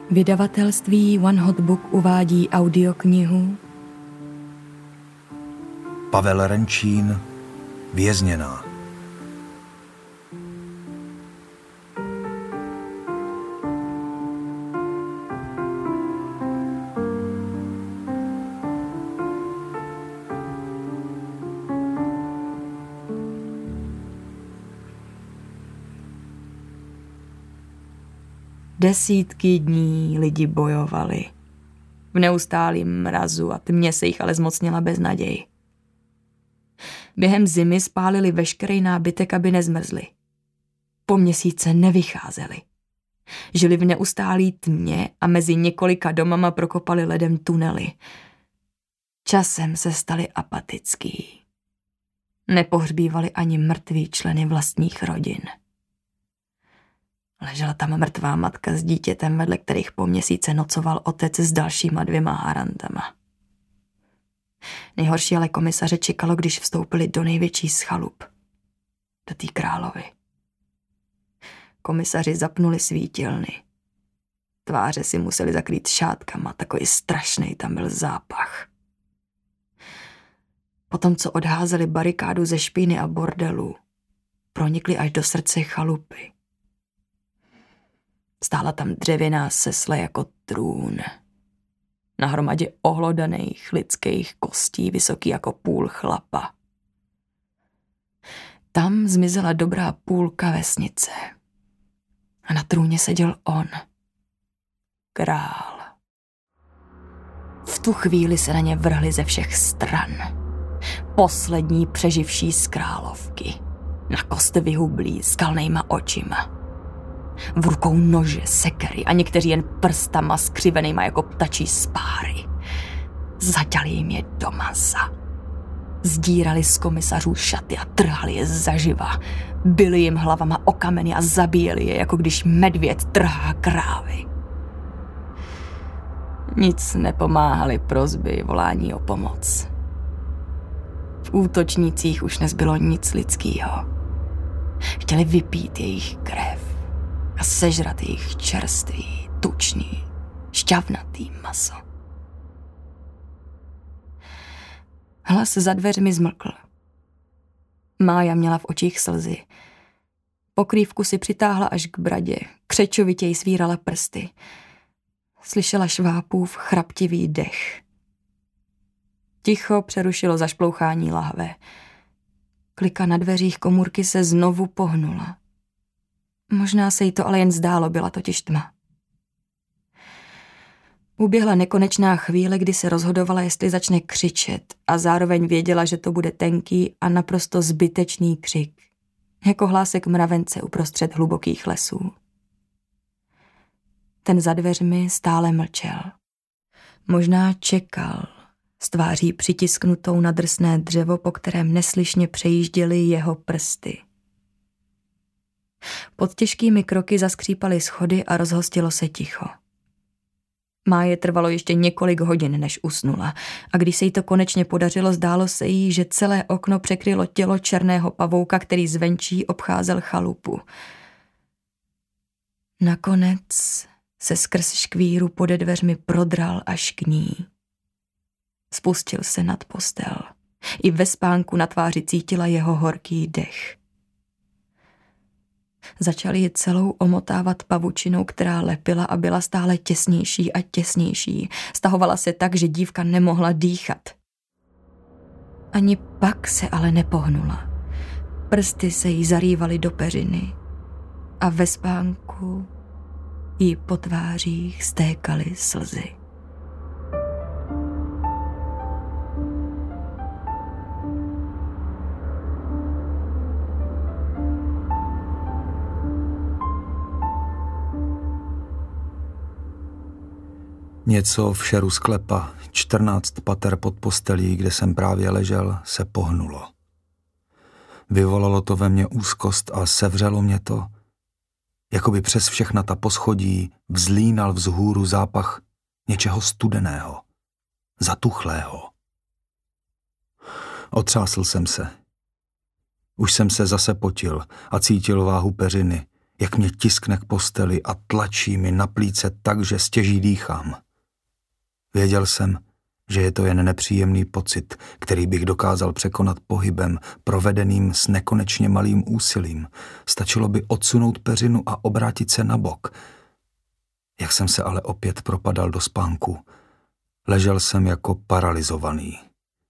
Vydavatelství One Hot Book uvádí audioknihu Pavel Renčín, Vězněná. Desítky dní lidi bojovali. V neustálém mrazu a tmě se jich ale zmocnila beznaděj. Během zimy spálili veškerý nábytek, aby nezmrzli. Po měsíce nevycházeli. Žili v neustálý tmě a mezi několika domama prokopali ledem tunely. Časem se stali apatický. Nepohřbívali ani mrtví členy vlastních rodin. Ležela tam mrtvá matka s dítětem, vedle kterých po měsíce nocoval otec s dalšíma 2 harantama. Nejhorší ale komisaře čekalo, když vstoupili do největší z chalup. Do té Královy. Komisaři zapnuli svítilny. Tváře si museli zakrýt šátkama, takový strašnej tam byl zápach. Potom, co odházeli barikádu ze špíny a bordelů, pronikli až do srdce chalupy. Stála tam dřevěná sesle jako trůn. Na hromadě ohlodaných lidských kostí, vysoký jako půl chlapa. Tam zmizela dobrá půlka vesnice. A na trůně seděl on. Král. V tu chvíli se na ně vrhli ze všech stran. Poslední přeživší z královky. Na kost vyhublí, s kalnejma očima. V rukou nože, sekery a někteří jen prstama skřivenýma jako ptačí spáry. Zaťali jim je do masa. Zdírali z komisařů šaty a trhali je zaživa. Bili jim hlavama o kameny a zabíjeli je, jako když medvěd trhá krávy. Nic nepomáhaly prosby, volání o pomoc. V útočnících už nezbylo nic lidského. Chtěli vypít jejich krev a sežrat jejich čerstvý, tučný, šťavnatý maso. Hlas za dveřmi zmlkl. Mája měla v očích slzy. Pokrývku si přitáhla až k bradě, křečovitě jí svírala prsty. Slyšela švápův chraptivý dech. Ticho přerušilo zašplouchání lahve. Klika na dveřích komůrky se znovu pohnula. Možná se jí to ale jen zdálo, byla totiž tma. Uběhla nekonečná chvíle, kdy se rozhodovala, jestli začne křičet a zároveň věděla, že to bude tenký a naprosto zbytečný křik, jako hlásek mravence uprostřed hlubokých lesů. Ten za dveřmi stále mlčel. Možná čekal, s tváří přitisknutou na drsné dřevo, po kterém neslyšně přejížděly jeho prsty. Pod těžkými kroky zaskřípaly schody a rozhostilo se ticho. Máje trvalo ještě několik hodin, než usnula, a když se jí to konečně podařilo, zdálo se jí, že celé okno překrylo tělo černého pavouka, který zvenčí obcházel chalupu. Nakonec se skrz škvíru pode dveřmi prodral až k ní. Spustil se nad postel. I ve spánku na tváři cítila jeho horký dech. Začali ji celou omotávat pavučinou, která lepila a byla stále těsnější a těsnější. Stahovala se tak, že dívka nemohla dýchat. Ani pak se ale nepohnula. Prsty se jí zarývaly do peřiny a ve spánku jí po tvářích stékaly slzy. Něco v šeru sklepa, 14 pater pod postelí, kde jsem právě ležel, se pohnulo. Vyvolalo to ve mně úzkost a sevřelo mě to, jako by přes všechna ta poschodí vzlínal vzhůru zápach něčeho studeného, zatuchlého. Otřásl jsem se. Už jsem se zase potil a cítil váhu peřiny, jak mě tiskne k posteli a tlačí mi na plíce tak, že stěží dýchám. Věděl jsem, že je to jen nepříjemný pocit, který bych dokázal překonat pohybem, provedeným s nekonečně malým úsilím. Stačilo by odsunout peřinu a obrátit se na bok. Jak jsem se ale opět propadal do spánku, ležel jsem jako paralyzovaný.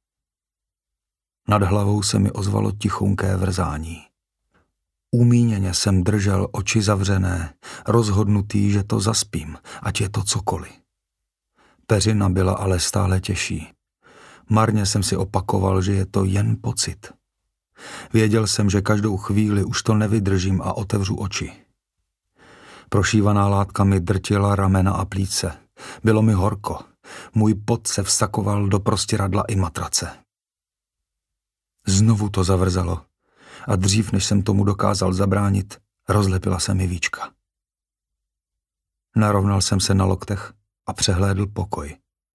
Nad hlavou se mi ozvalo tichonké vrzání. Umíněně jsem držel oči zavřené, rozhodnutý, že to zaspím, ať je to cokoliv. Peřina byla ale stále těžší. Marně jsem si opakoval, že je to jen pocit. Věděl jsem, že každou chvíli už to nevydržím a otevřu oči. Prošívaná látka mi drtila ramena a plíce. Bylo mi horko. Můj pot se vsakoval do prostěradla i matrace. Znovu to zavrzalo a dřív, než jsem tomu dokázal zabránit, rozlepila se mi víčka. Narovnal jsem se na loktech a přehlédl pokoj.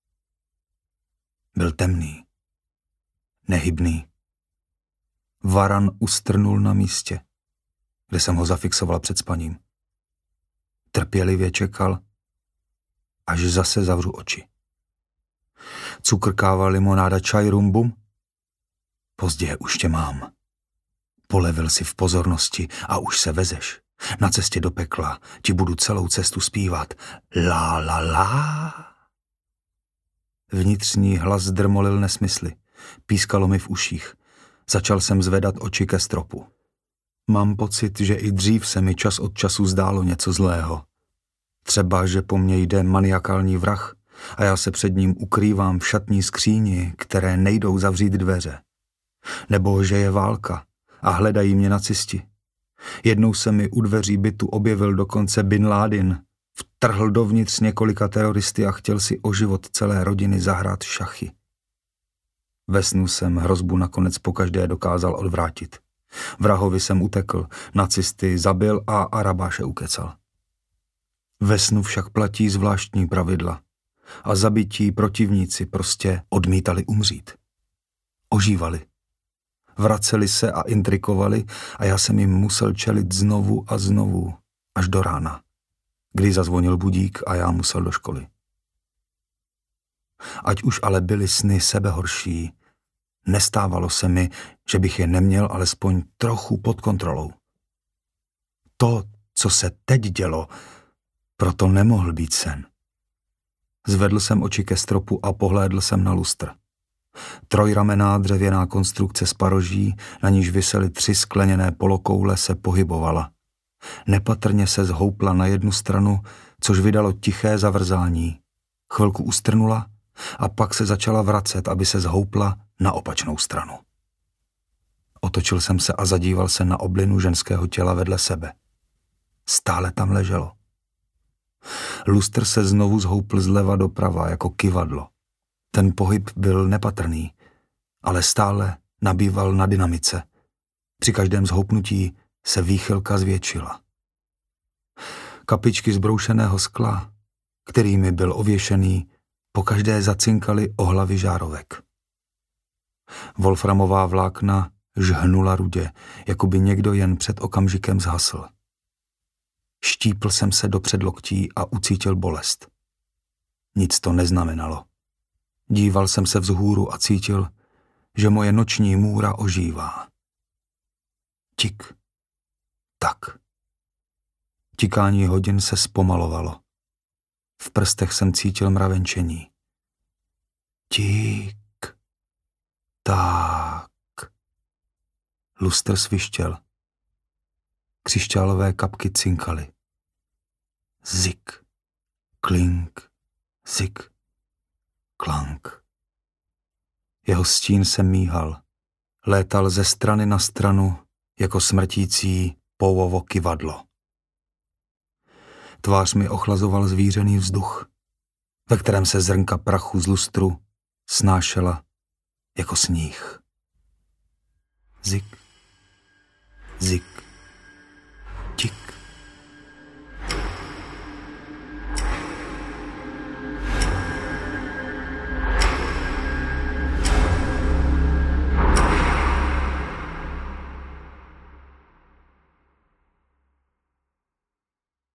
Byl temný, nehybný. Varan ustrnul na místě, kde jsem ho zafixoval před spaním. Trpělivě čekal, až zase zavřu oči. Cukr, káva, limonáda, čaj, rumbum? Pozdě už tě mám. Polevil si v pozornosti a už se vezeš. Na cestě do pekla ti budu celou cestu zpívat. La la la. Vnitřní hlas drmolil nesmysly. Pískalo mi v uších. Začal jsem zvedat oči ke stropu. Mám pocit, že i dřív se mi čas od času zdálo něco zlého. Třeba, že po mně jde maniakální vrah a já se před ním ukrývám v šatní skříni, které nejdou zavřít dveře. Nebo že je válka a hledají mě nacisti. Jednou se mi u dveří bytu objevil dokonce Bin Ládin. Vtrhl dovnitř několika teroristy a chtěl si o život celé rodiny zahrát šachy. Ve snu jsem hrozbu nakonec pokaždé dokázal odvrátit. Vrahovi jsem utekl, nacisty zabil a Arabáše ukecal. Ve snu však platí zvláštní pravidla a zabití protivníci prostě odmítali umřít. Ožívali. Vraceli se a intrikovali a já jsem jim musel čelit znovu a znovu, až do rána, kdy zazvonil budík a já musel do školy. Ať už ale byly sny sebehorší, nestávalo se mi, že bych je neměl alespoň trochu pod kontrolou. To, co se teď dělo, proto nemohl být sen. Zvedl jsem oči ke stropu a pohlédl jsem na lustr. Trojramenná dřevěná konstrukce z paroží, na níž visely 3 skleněné polokoule, se pohybovala. Nepatrně se zhoupla na jednu stranu, což vydalo tiché zavrzání. Chvilku ustrnula a pak se začala vracet, aby se zhoupla na opačnou stranu. Otočil jsem se a zadíval se na oblinu ženského těla vedle sebe. Stále tam leželo. Lustr se znovu zhoupl zleva doprava jako kyvadlo. Ten pohyb byl nepatrný, ale stále nabýval na dynamice. Při každém zhoupnutí se výchylka zvětšila. Kapičky z broušeného skla, kterými byl ověšený, pokaždé zacinkaly o hlavy žárovek. Wolframová vlákna žhnula rudě, jako by někdo jen před okamžikem zhasl. Štípl jsem se do předloktí a ucítil bolest. Nic to neznamenalo. Díval jsem se vzhůru a cítil, že moje noční můra ožívá. Tik, tak. Tikání hodin se zpomalovalo. V prstech jsem cítil mravenčení. Tik, tak. Lustr svištěl. Křišťálové kapky cinkaly. Zik, klink, zik, klank. Jeho stín se míhal. Létal ze strany na stranu jako smrtící pouvovo kyvadlo. Tvář mi ochlazoval zvířený vzduch, ve kterém se zrnka prachu z lustru snášela jako sníh. Zik, zik,